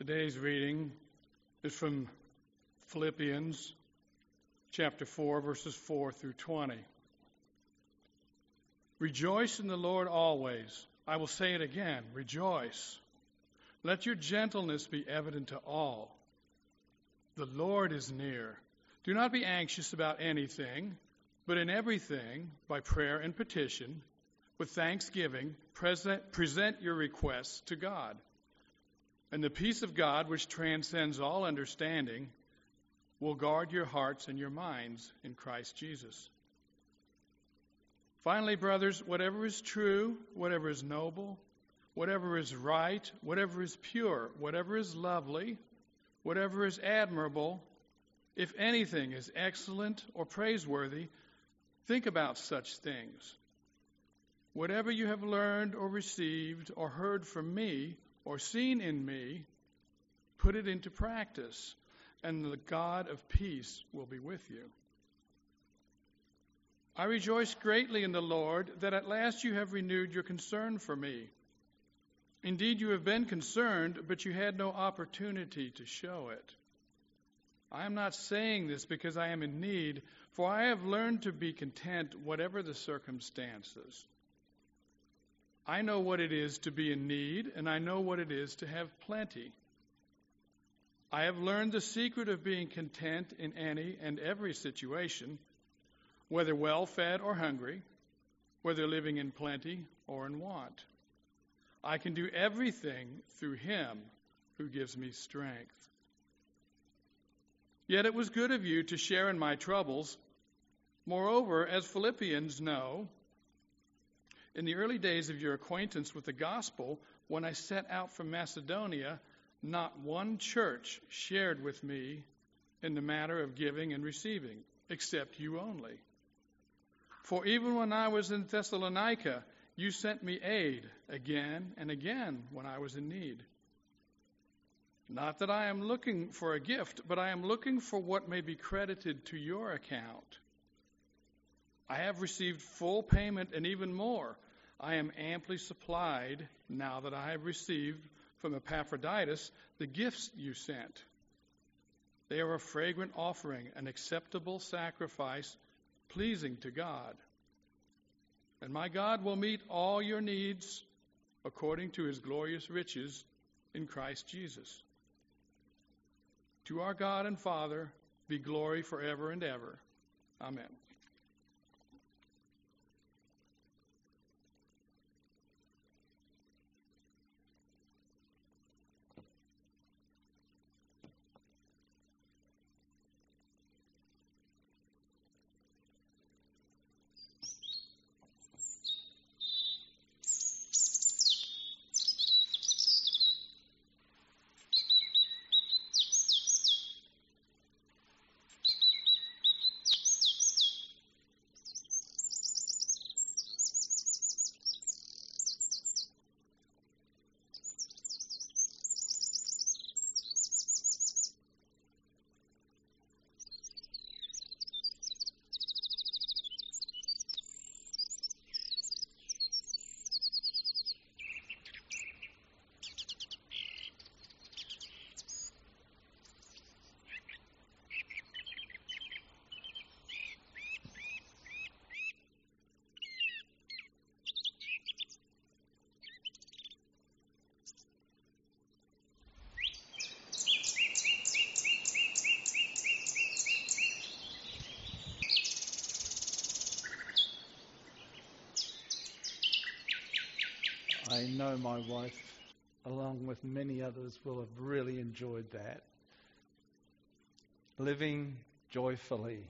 Today's reading is from Philippians chapter 4, verses 4 through 20. Rejoice in the Lord always. I will say it again, rejoice. Let your gentleness be evident to all. The Lord is near. Do not be anxious about anything, but in everything, by prayer and petition, with thanksgiving, present your requests to God. And the peace of God, which transcends all understanding, will guard your hearts and your minds in Christ Jesus. Finally, brothers, whatever is true, whatever is noble, whatever is right, whatever is pure, whatever is lovely, whatever is admirable, if anything is excellent or praiseworthy, think about such things. Whatever you have learned or received or heard from me or seen in me, put it into practice, and the God of peace will be with you. I rejoice greatly in the Lord that at last you have renewed your concern for me. Indeed, you have been concerned, but you had no opportunity to show it. I am not saying this because I am in need, for I have learned to be content whatever the circumstances. I know what it is to be in need, and I know what it is to have plenty. I have learned the secret of being content in any and every situation, whether well-fed or hungry, whether living in plenty or in want. I can do everything through Him who gives me strength. Yet it was good of you to share in my troubles. Moreover, as Philippians know, in the early days of your acquaintance with the gospel, when I set out from Macedonia, not one church shared with me in the matter of giving and receiving, except you only. For even when I was in Thessalonica, you sent me aid again and again when I was in need. Not that I am looking for a gift, but I am looking for what may be credited to your account. I have received full payment and even more. I am amply supplied now that I have received from Epaphroditus the gifts you sent. They are a fragrant offering, an acceptable sacrifice, pleasing to God. And my God will meet all your needs according to His glorious riches in Christ Jesus. To our God and Father be glory forever and ever. Amen. I know my wife, along with many others, will have really enjoyed that. Living joyfully.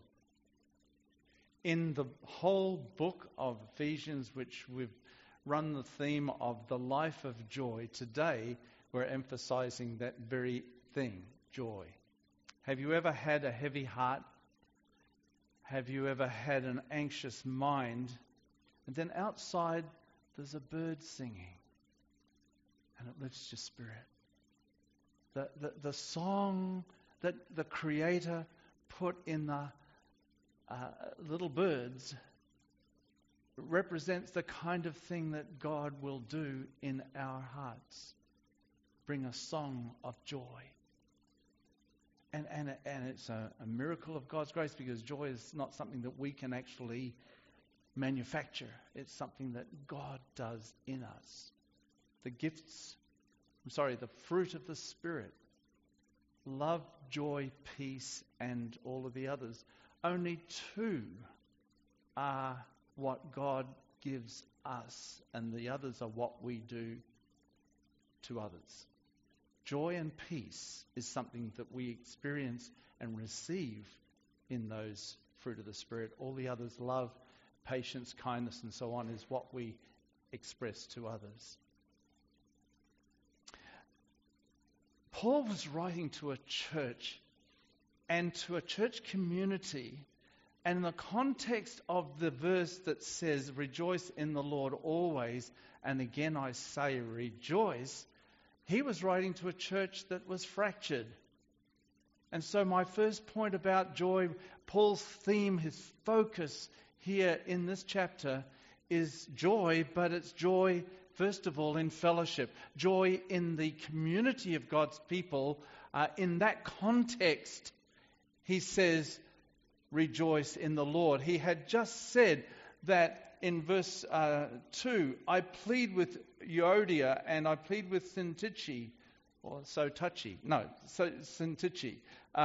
In the whole book of Ephesians, which we've run the theme of the life of joy, today we're emphasizing that very thing, joy. Have you ever had a heavy heart? Have you ever had an anxious mind? And then outside there's a bird singing, and it lifts your spirit. The song that the Creator put in the little birds represents the kind of thing that God will do in our hearts. bring a song of joy. And it's a miracle of God's grace, because joy is not something that we can actually manufacture. It's something that God does in us. The fruit of the Spirit: love, joy, peace, and all of the others. Only two are what God gives us, and the others are what we do to others. Joy and peace is something that we experience and receive in those fruit of the Spirit. All the others, love, patience, kindness, and so on, is what we express to others. Paul was writing to a church and to a church community, and in the context of the verse that says, "Rejoice in the Lord always, and again I say rejoice," he was writing to a church that was fractured. And so my first point about joy, Paul's theme, his focus here in this chapter is joy, but it's joy, first of all, in fellowship. Joy in the community of God's people. In that context, he says, rejoice in the Lord. He had just said that in verse 2, I plead with Euodia and I plead with Syntyche, or Syntyche,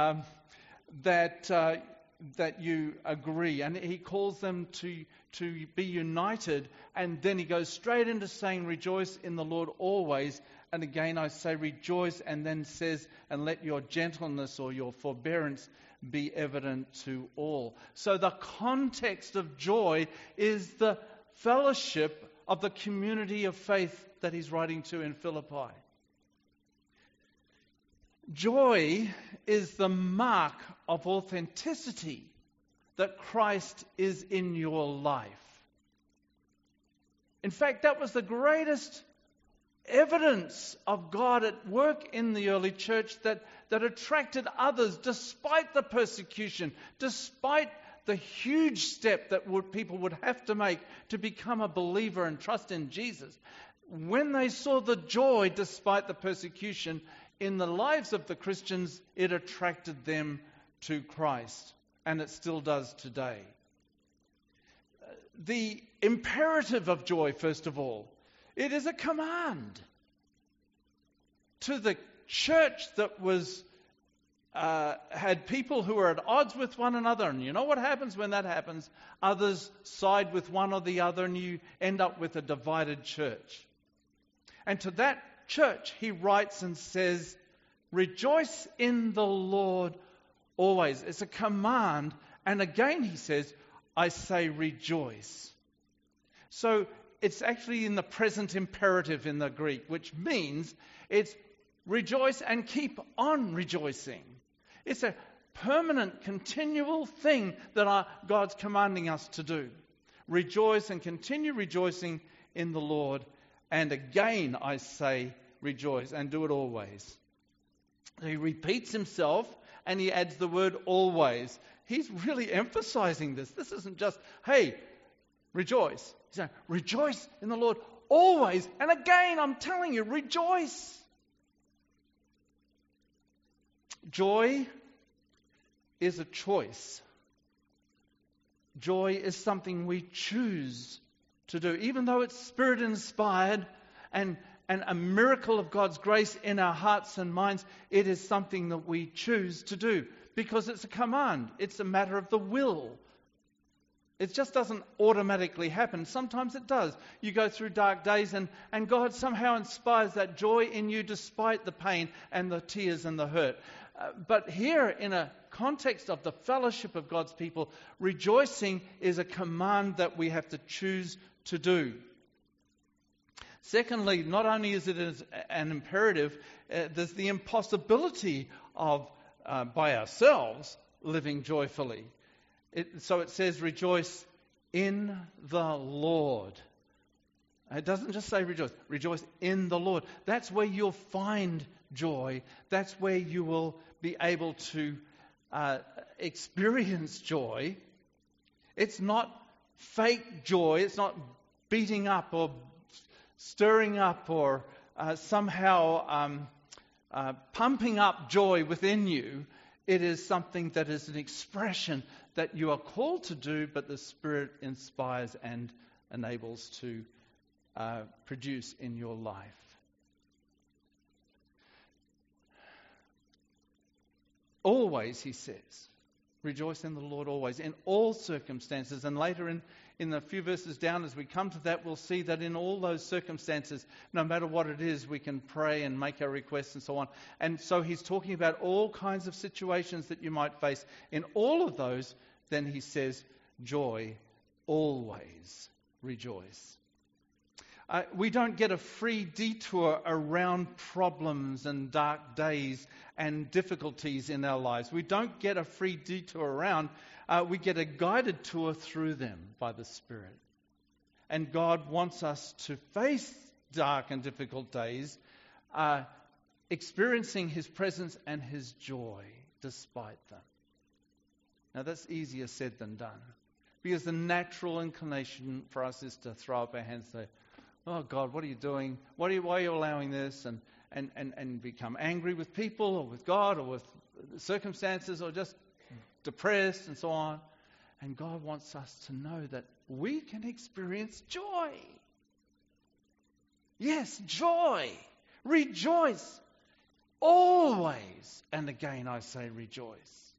that you agree. And he calls them to be united. And then he goes straight into saying, rejoice in the Lord always. And again I say rejoice, and then says, and let your gentleness or your forbearance be evident to all. So the context of joy is the fellowship of the community of faith that he's writing to in Philippi. Joy is the mark of authenticity that Christ is in your life. In fact, that was the greatest evidence of God at work in the early church that attracted others despite the persecution, despite the huge step that people would have to make to become a believer and trust in Jesus. When they saw the joy despite the persecution in the lives of the Christians, it attracted them to Christ, and it still does today. The imperative of joy, first of all, it is a command to the church that was had people who were at odds with one another. And you know what happens when that happens? Others side with one or the other, and you end up with a divided church. And to that church, he writes and says, rejoice in the Lord always. It's a command. And again, he says, I say rejoice. So it's actually in the present imperative in the Greek, which means it's rejoice and keep on rejoicing. It's a permanent, continual thing that God's commanding us to do. Rejoice and continue rejoicing in the Lord. And again, I say rejoice, and do it always. He repeats himself and he adds the word always. He's really emphasizing this. This isn't just, hey, rejoice. He's saying, rejoice in the Lord always. And again, I'm telling you, rejoice. Joy is a choice. Joy is something we choose to do. Even though it's Spirit-inspired and a miracle of God's grace in our hearts and minds, it is something that we choose to do because it's a command. It's a matter of the will. It just doesn't automatically happen. Sometimes it does. You go through dark days and God somehow inspires that joy in you despite the pain and the tears and the hurt. But here, in a context of the fellowship of God's people, rejoicing is a command that we have to choose to do. Secondly, not only is it an imperative, there's the impossibility of, by ourselves, living joyfully. So it says, rejoice in the Lord. It doesn't just say rejoice. Rejoice in the Lord. That's where you'll find joy. That's where you will be able to experience joy. It's not fake joy. It's not beating up or stirring up or somehow pumping up joy within you. It is something that is an expression that you are called to do, but the Spirit inspires and enables to produce in your life. Always, he says, rejoice in the Lord always, in all circumstances. And later in the few verses down, as we come to that, we'll see that in all those circumstances, no matter what it is, we can pray and make our requests and so on. And so he's talking about all kinds of situations that you might face. In all of those, then he says, joy, always rejoice. We don't get a free detour around problems and dark days and difficulties in our lives. We don't get a free detour around. We get a guided tour through them by the Spirit. And God wants us to face dark and difficult days, experiencing His presence and His joy despite them. Now that's easier said than done. Because the natural inclination for us is to throw up our hands and say, oh God, what are you doing? Why are you allowing this? And become angry with people or with God or with circumstances or just depressed and so on. And God wants us to know that we can experience joy. Yes, joy. Rejoice. Always. And again I say rejoice.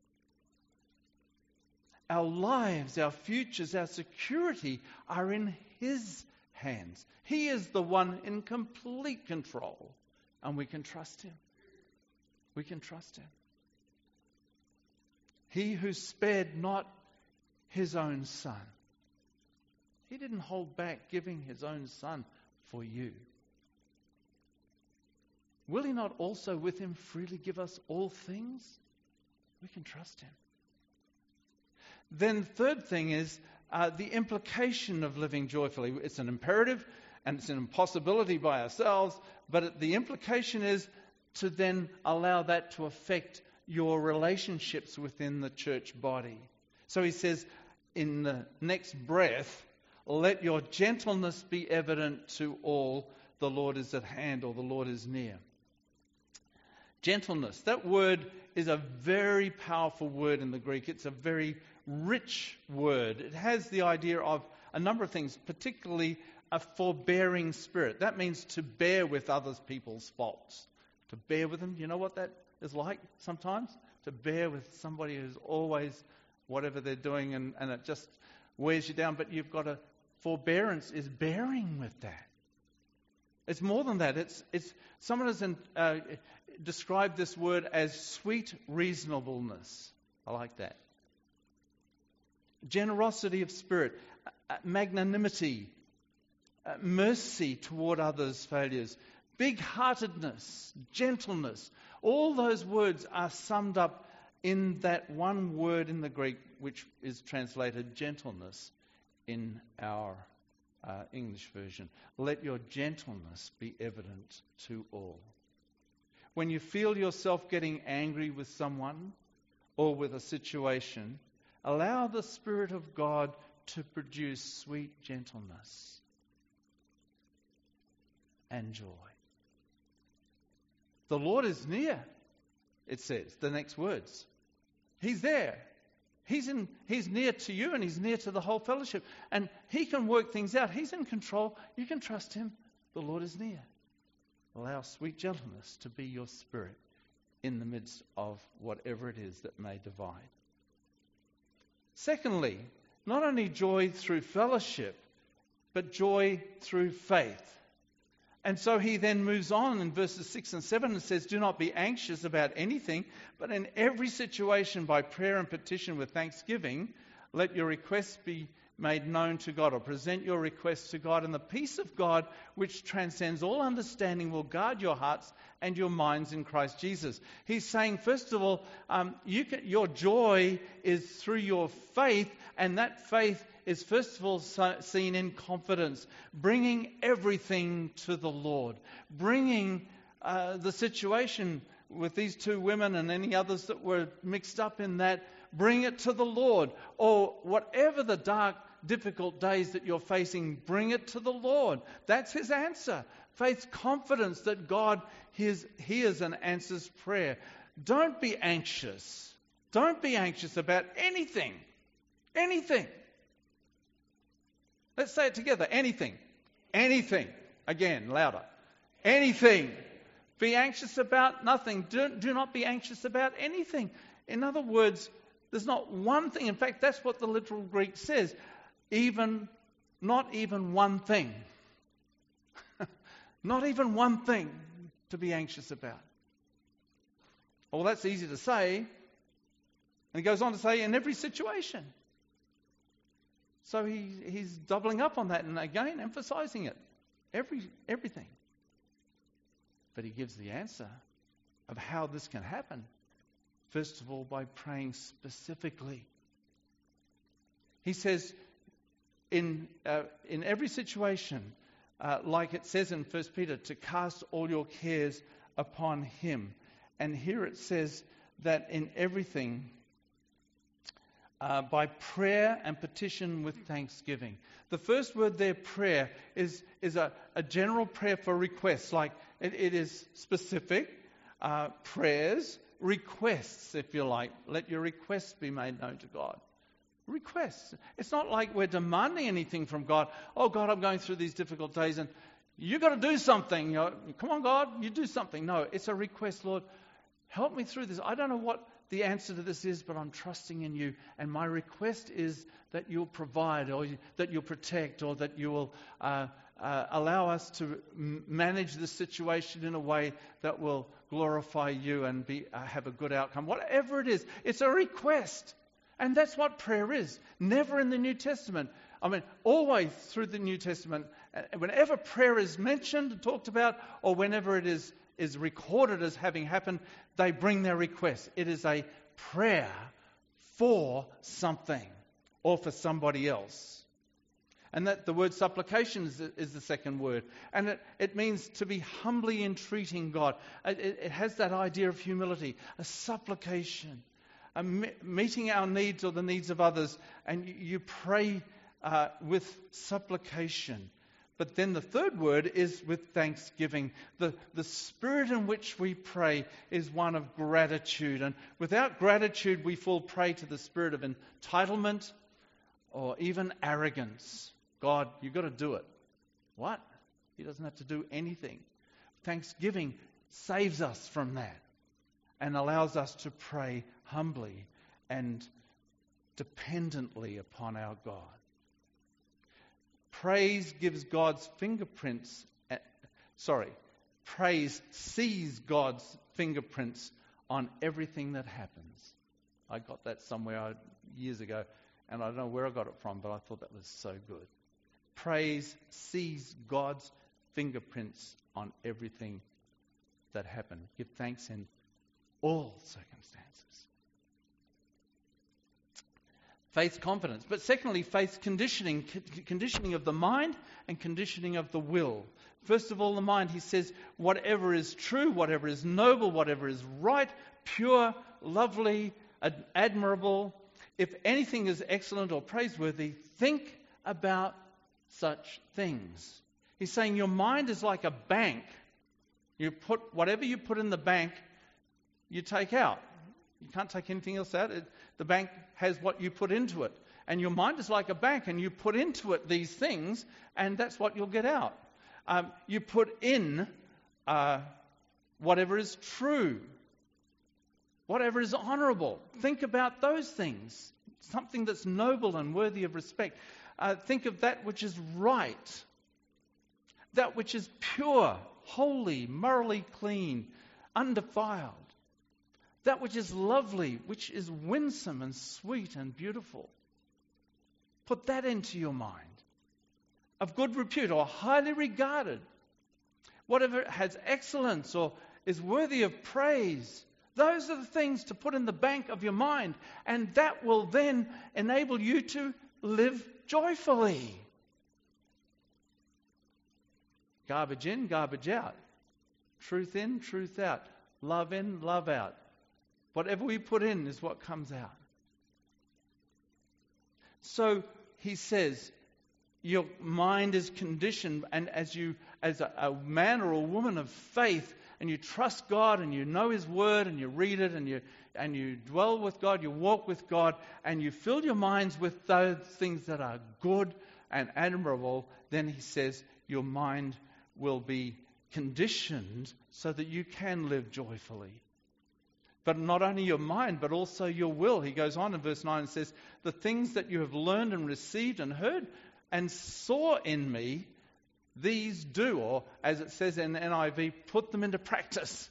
Our lives, our futures, our security are in His hands. He is the one in complete control, and we can trust Him. We can trust Him. He who spared not His own Son. He didn't hold back giving His own Son for you. Will He not also with Him freely give us all things? We can trust Him. Then third thing is the implication of living joyfully. It's an imperative and it's an impossibility by ourselves, but the implication is to then allow that to affect your relationships within the church body. So he says in the next breath, let your gentleness be evident to all, the Lord is at hand, or the Lord is near. Gentleness, that word is a very powerful word in the Greek. It's a very rich word. It has the idea of a number of things, particularly a forbearing spirit. That means to bear with other people's faults. To bear with them. You know what that is like sometimes? To bear with somebody who's always whatever they're doing and it just wears you down. But you've got a forbearance is bearing with that. It's more than that. It's someone has described this word as sweet reasonableness. I like that. Generosity of spirit, magnanimity, mercy toward others' failures, big-heartedness, gentleness. All those words are summed up in that one word in the Greek, which is translated gentleness in our English version. Let your gentleness be evident to all. When you feel yourself getting angry with someone or with a situation, allow the Spirit of God to produce sweet gentleness and joy. The Lord is near, it says, the next words. He's there. He's near to you and He's near to the whole fellowship. And He can work things out. He's in control. You can trust Him. The Lord is near. Allow sweet gentleness to be your spirit in the midst of whatever it is that may divide. Secondly, not only joy through fellowship, but joy through faith. And so he then moves on in verses 6 and 7 and says, do not be anxious about anything, but in every situation by prayer and petition with thanksgiving, let your requests be made known to God, or present your requests to God, and the peace of God, which transcends all understanding, will guard your hearts and your minds in Christ Jesus. He's saying, first of all, your joy is through your faith, and that faith is first of all seen in confidence, bringing everything to the Lord, bringing the situation with these two women and any others that were mixed up in that, bring it to the Lord. Or whatever the dark, difficult days that you're facing, bring it to the Lord. That's His answer. Faith's confidence that God hears and answers prayer. Don't be anxious. Don't be anxious about anything. Anything. Let's say it together. Anything. Anything. Again, louder. Anything. Be anxious about nothing. Do not be anxious about anything. In other words, there's not one thing. In fact, that's what the literal Greek says. Not even one thing. Not even one thing to be anxious about. Well, that's easy to say. And he goes on to say, in every situation. So he's doubling up on that and again emphasizing it. Everything. But he gives the answer of how this can happen. First of all, by praying specifically. He says, in every situation, like it says in 1 Peter, to cast all your cares upon him. And here it says that in everything, by prayer and petition with thanksgiving. The first word there, prayer, is a general prayer for requests. Like it is specific prayers, requests, if you like. Let your requests be made known to God. Requests. It's not like we're demanding anything from God. Oh, God, I'm going through these difficult days and you've got to do something. Come on, God, you do something. No, it's a request. Lord, help me through this. I don't know what the answer to this is, but I'm trusting in you. And my request is that you'll provide or that you'll protect or that you will allow us to manage this situation in a way that will glorify you and have a good outcome. Whatever it is, it's a request. And that's what prayer is. Never in the New Testament. I mean, always through the New Testament, whenever prayer is mentioned and talked about, or whenever it is recorded as having happened, they bring their request. It is a prayer for something or for somebody else. And that the word supplication is the second word. And it means to be humbly entreating God. It has that idea of humility, a supplication. Meeting our needs or the needs of others, and you pray with supplication. But then the third word is with thanksgiving. The spirit in which we pray is one of gratitude. And without gratitude, we fall prey to the spirit of entitlement or even arrogance. God, you've got to do it. What? He doesn't have to do anything. Thanksgiving saves us from that and allows us to pray humbly and dependently upon our God. Praise gives God's fingerprints. Praise sees God's fingerprints on everything that happens. I got that somewhere years ago, and I don't know where I got it from, but I thought that was so good. Praise sees God's fingerprints on everything that happened. Give thanks in all circumstances. Faith's confidence. But secondly, faith's conditioning of the mind and conditioning of the will. First of all, the mind, he says, whatever is true, whatever is noble, whatever is right, pure, lovely, admirable, if anything is excellent or praiseworthy, think about such things. He's saying your mind is like a bank. You put whatever you put in the bank, you take out. You can't take anything else out. The bank has what you put into it. And your mind is like a bank, and you put into it these things, and that's what you'll get out. You put in whatever is true, whatever is honourable. Think about those things, something that's noble and worthy of respect. Think of that which is right, that which is pure, holy, morally clean, undefiled. That which is lovely, which is winsome and sweet and beautiful. Put that into your mind. Of good repute or highly regarded. Whatever has excellence or is worthy of praise. Those are the things to put in the bank of your mind. And that will then enable you to live joyfully. Garbage in, garbage out. Truth in, truth out. Love in, love out. Whatever we put in is what comes out. So he says, your mind is conditioned, and as you as a man or a woman of faith, and you trust God, and you know His Word, and you read it, and you dwell with God, you walk with God, and you fill your minds with those things that are good and admirable, then He says your mind will be conditioned so that you can live joyfully. But not only your mind, but also your will. He goes on in verse 9 and says, the things that you have learned and received and heard and saw in me, these do, or as it says in NIV, put them into practice.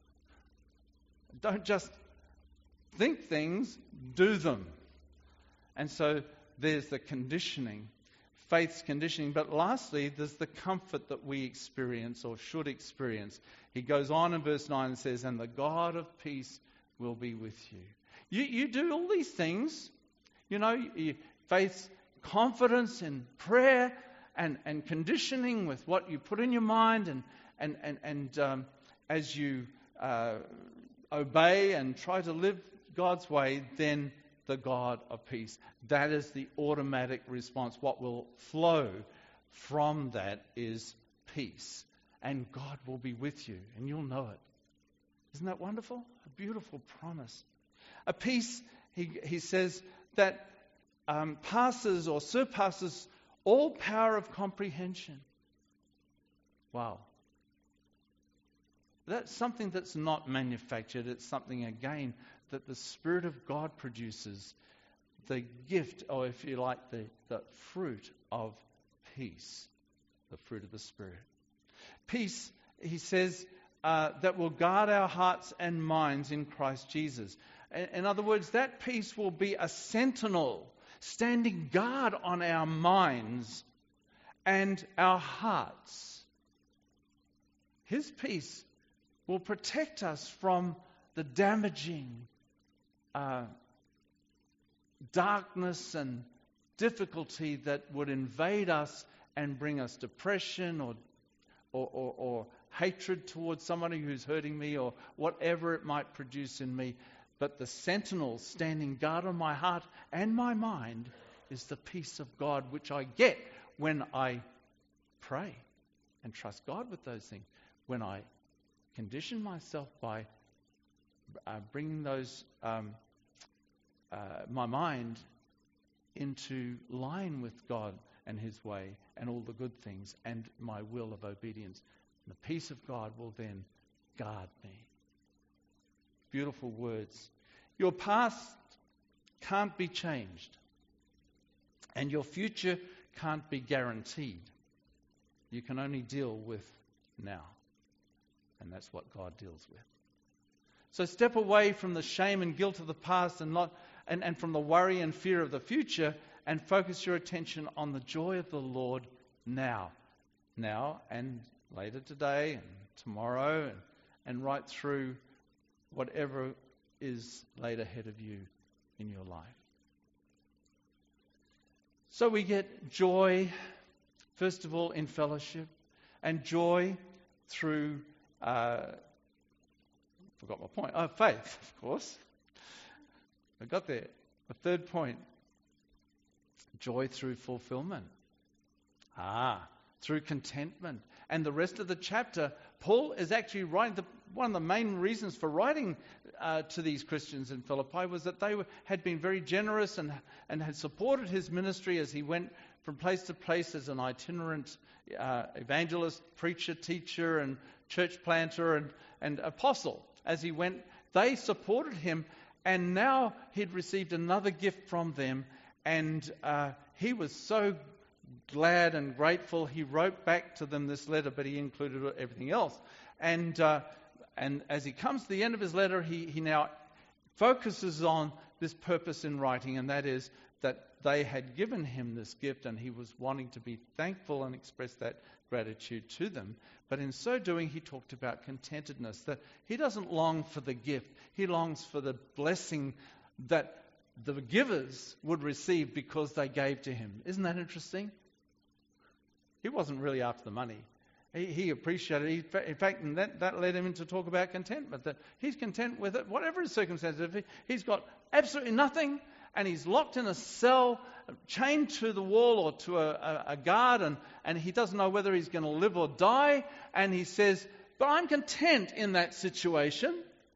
Don't just think things, do them. And so there's the conditioning, faith's conditioning. But lastly, there's the comfort that we experience or should experience. He goes on in verse 9 and says, and the God of peace will be with you. You do all these things, faith's confidence in prayer and conditioning with what you put in your mind and as you obey and try to live God's way, then the God of peace. That is the automatic response. What will flow from that is peace. And God will be with you, and you'll know it. Isn't that wonderful? A beautiful promise. A peace, he says, that passes or surpasses all power of comprehension. Wow. That's something that's not manufactured. It's something, again, that the Spirit of God produces. The gift, or if you like, the fruit of peace. The fruit of the Spirit. Peace, he says, that will guard our hearts and minds in Christ Jesus. In other words, that peace will be a sentinel standing guard on our minds and our hearts. His peace will protect us from the damaging darkness and difficulty that would invade us and bring us depression or hatred towards somebody who's hurting me or whatever it might produce in me. But the sentinel standing guard on my heart and my mind is the peace of God, which I get when I pray and trust God with those things. When I condition myself by bringing those my mind into line with God and His way and all the good things and my will of obedience. The peace of God will then guard me. Beautiful words. Your past can't be changed, and your future can't be guaranteed. You can only deal with now, and that's what God deals with. So step away from the shame and guilt of the past and from the worry and fear of the future, and focus your attention on the joy of the Lord now and later today and tomorrow and right through whatever is laid ahead of you in your life. So we get joy, first of all, in fellowship, and joy through, forgot my point, faith, of course. I got there. The third point, joy through fulfillment. Through contentment. And the rest of the chapter, Paul is actually writing, one of the main reasons for writing to these Christians in Philippi was that they had been very generous and had supported his ministry as he went from place to place as an itinerant evangelist, preacher, teacher, and church planter and apostle. As he went, they supported him, and now he'd received another gift from them, and he was so glad and grateful. He wrote back to them this letter, but he included everything else. And as he comes to the end of his letter, he now focuses on this purpose in writing, and that is that they had given him this gift, and he was wanting to be thankful and express that gratitude to them. But in so doing, he talked about contentedness, that he doesn't long for the gift. He longs for the blessing that the givers would receive because they gave to him. Isn't that interesting? He wasn't really after the money. He appreciated it. In fact, and that led him into talk about contentment, that he's content with it, whatever his circumstances. If he's got absolutely nothing and he's locked in a cell, chained to the wall or to a guard, and he doesn't know whether he's going to live or die, and he says, but I'm content in that situation.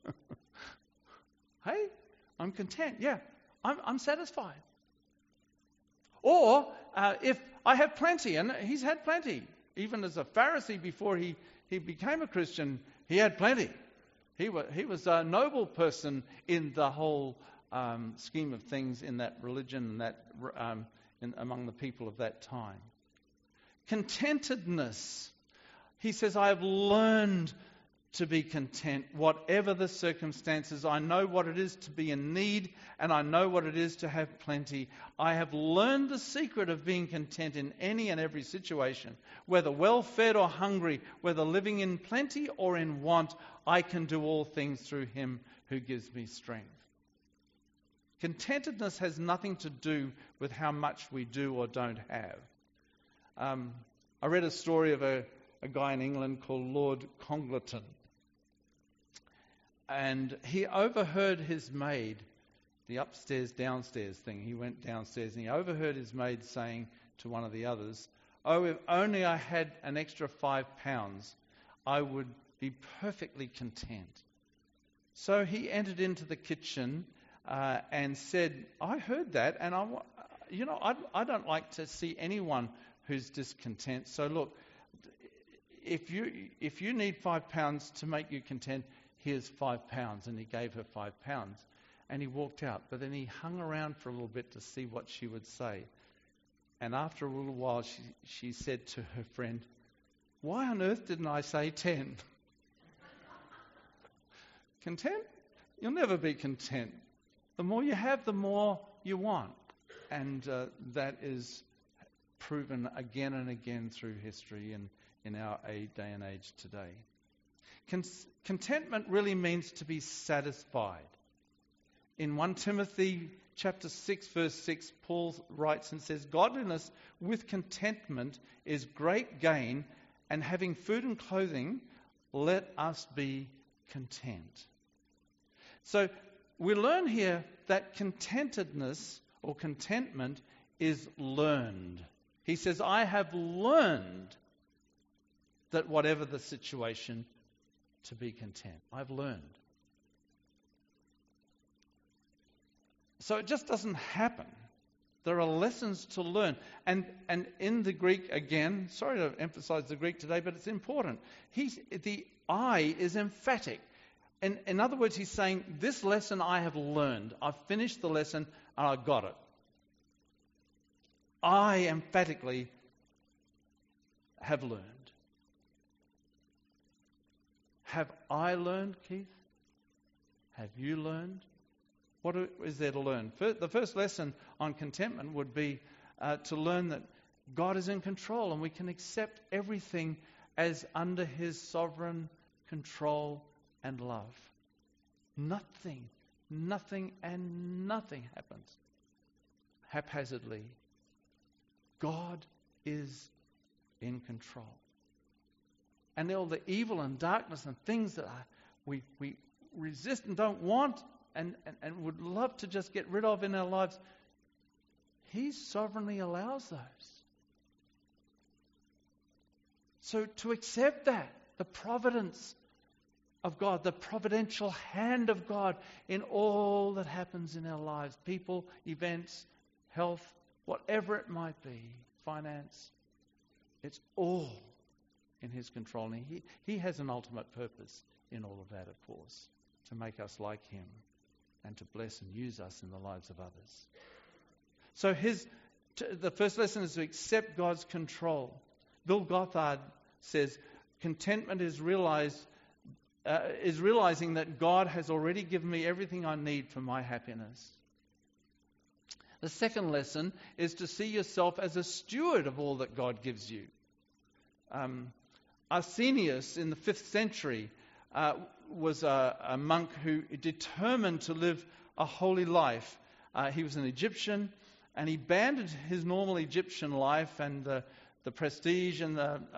Hey, I'm content. Yeah, I'm satisfied. Or if I have plenty, and he's had plenty. Even as a Pharisee before he became a Christian, he had plenty. He was a noble person in the whole scheme of things in that religion and that among the people of that time. Contentedness. He says, I have learned to be content, whatever the circumstances. I know what it is to be in need, and I know what it is to have plenty. I have learned the secret of being content in any and every situation, whether well-fed or hungry, whether living in plenty or in want. I can do all things through him who gives me strength. Contentedness has nothing to do with how much we do or don't have. I read a story of a guy in England called Lord Congleton. And he overheard his maid, the upstairs-downstairs thing. He went downstairs and he overheard his maid saying to one of the others, oh, if only I had an extra £5, I would be perfectly content. So he entered into the kitchen and said, I heard that, and I don't like to see anyone who's discontent. So look, if you need £5 to make you content, here's £5. And he gave her £5. And he walked out. But then he hung around for a little bit to see what she would say. And after a little while, she said to her friend, why on earth didn't I say 10? Content? You'll never be content. The more you have, the more you want. And that is proven again and again through history and in our day and age today. Contentment really means to be satisfied. In 1 Timothy chapter 6, verse 6, Paul writes and says, godliness with contentment is great gain, and having food and clothing, let us be content. So we learn here that contentedness or contentment is learned. He says, I have learned that whatever the situation, to be content. I've learned. So it just doesn't happen. There are lessons to learn. And in the Greek, again, sorry to emphasize the Greek today, but it's important. The I is emphatic. In other words, he's saying, this lesson I have learned. I've finished the lesson and I got it. I emphatically have learned. Have I learned, Keith? Have you learned? What is there to learn? The first lesson on contentment would be to learn that God is in control and we can accept everything as under his sovereign control and love. Nothing happens haphazardly. God is in control. And all the evil and darkness and things that we resist and don't want and would love to just get rid of in our lives, he sovereignly allows those. So to accept that, the providence of God, the providential hand of God in all that happens in our lives, people, events, health, whatever it might be, finance, it's all in his control. And he has an ultimate purpose in all of that, of course, to make us like him and to bless and use us in the lives of others. So the first lesson is to accept God's control. Bill Gothard says, contentment is realizing that God has already given me everything I need for my happiness. The second lesson is to see yourself as a steward of all that God gives you. Arsenius in the 5th century was a monk who determined to live a holy life. He was an Egyptian, and he abandoned his normal Egyptian life and the prestige and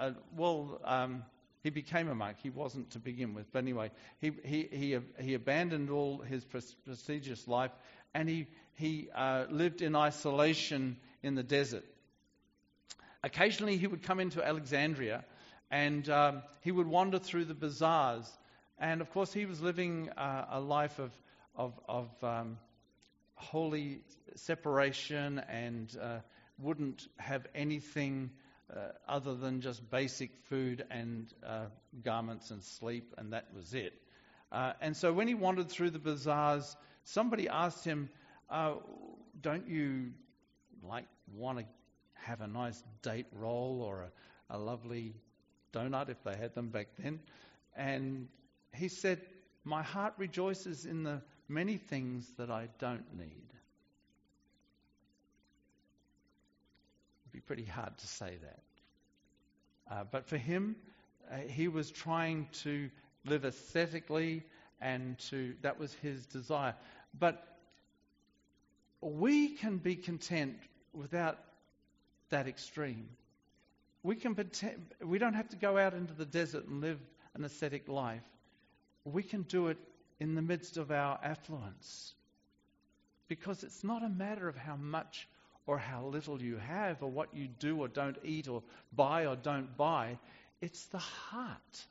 he became a monk. He wasn't to begin with, but anyway, he abandoned all his prestigious life, and he lived in isolation in the desert. Occasionally, he would come into Alexandria, and he would wander through the bazaars. And of course, he was living a life of holy separation, and wouldn't have anything other than just basic food and garments and sleep, and that was it. And so when he wandered through the bazaars, somebody asked him, don't you want to have a nice date roll or a lovely donut, if they had them back then? And he said, my heart rejoices in the many things that I don't need. It'd be pretty hard to say that. But for him, he was trying to live aesthetically, and that was his desire. But we can be content without that extreme. We don't have to go out into the desert and live an ascetic life. We can do it in the midst of our affluence. Because it's not a matter of how much or how little you have, or what you do or don't eat, or buy or don't buy. It's the heart.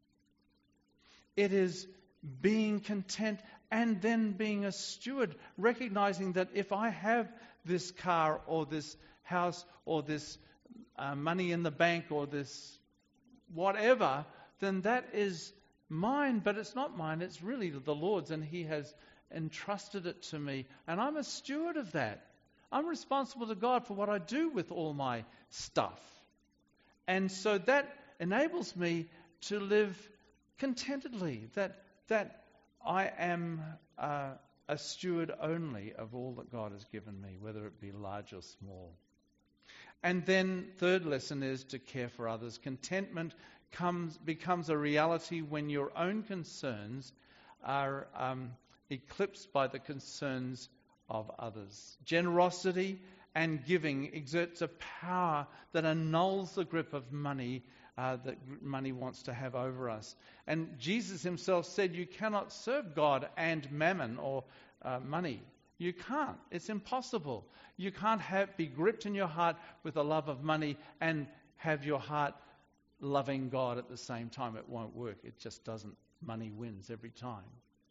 It is being content and then being a steward, recognizing that if I have this car or this house or this money in the bank or this whatever, then that is mine, but it's not mine. It's really the Lord's, and He has entrusted it to me, and I'm a steward of that. I'm responsible to God for what I do with all my stuff. And so that enables me to live contentedly, that I am a steward only of all that God has given me, whether it be large or small. And then third lesson is to care for others. Contentment becomes a reality when your own concerns are eclipsed by the concerns of others. Generosity and giving exerts a power that annuls the grip of money that money wants to have over us. And Jesus himself said you cannot serve God and mammon, or money. You can't. It's impossible. You can't be gripped in your heart with the love of money and have your heart loving God at the same time. It won't work. It just doesn't. Money wins every time.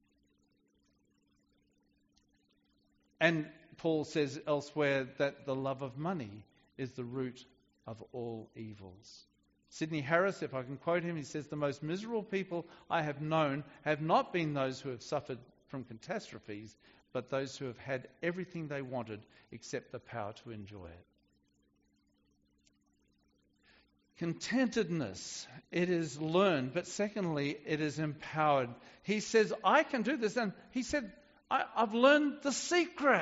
And Paul says elsewhere that the love of money is the root of all evils. Sidney Harris, if I can quote him, he says, the most miserable people I have known have not been those who have suffered from catastrophes, but those who have had everything they wanted except the power to enjoy it. Contentedness, it is learned, but secondly, it is empowered. He says, I can do this. And he said, I've learned the secret.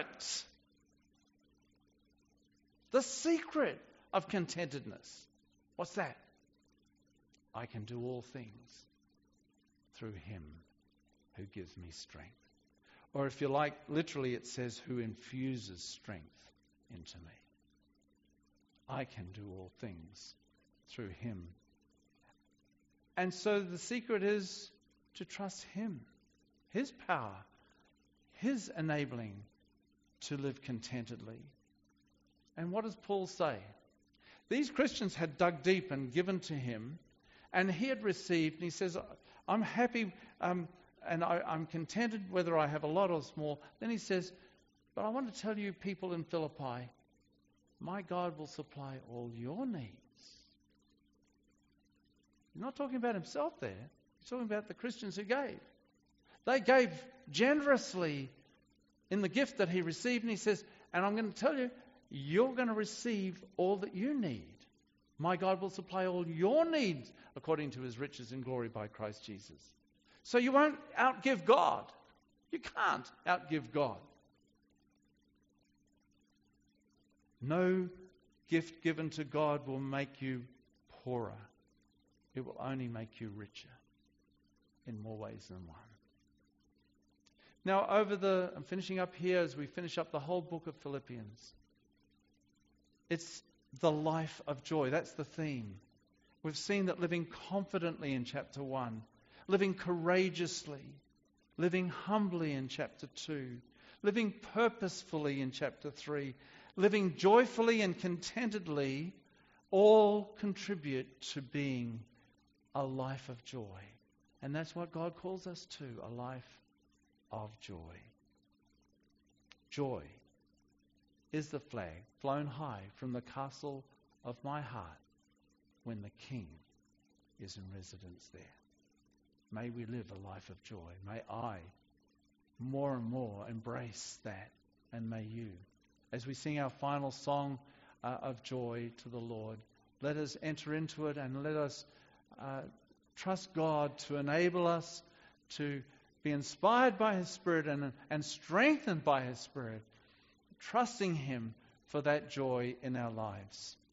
The secret of contentedness. What's that? I can do all things through Him who gives me strength. Or if you like, literally it says, who infuses strength into me. I can do all things through Him. And so the secret is to trust Him, His power, His enabling to live contentedly. And what does Paul say? These Christians had dug deep and given to him, and he had received, and he says, I'm happy and I'm contented whether I have a lot or small. Then he says, but I want to tell you people in Philippi, my God will supply all your needs. He's not talking about himself there. He's talking about the Christians who gave. They gave generously in the gift that he received, and he says, and I'm going to tell you, you're going to receive all that you need. My God will supply all your needs according to His riches in glory by Christ Jesus. So you won't outgive God. You can't outgive God. No gift given to God will make you poorer. It will only make you richer in more ways than one. Now, I'm finishing up here as we finish up the whole book of Philippians. It's the life of joy. That's the theme. We've seen that living confidently in chapter 1, living courageously, living humbly in chapter 2, living purposefully in chapter 3, living joyfully and contentedly, all contribute to being a life of joy. And that's what God calls us to, a life of joy. Joy is the flag flown high from the castle of my heart when the King is in residence there. May we live a life of joy. May I more and more embrace that, and may you. As we sing our final song of joy to the Lord, let us enter into it and let us trust God to enable us to be inspired by His Spirit and strengthened by His Spirit, trusting Him for that joy in our lives.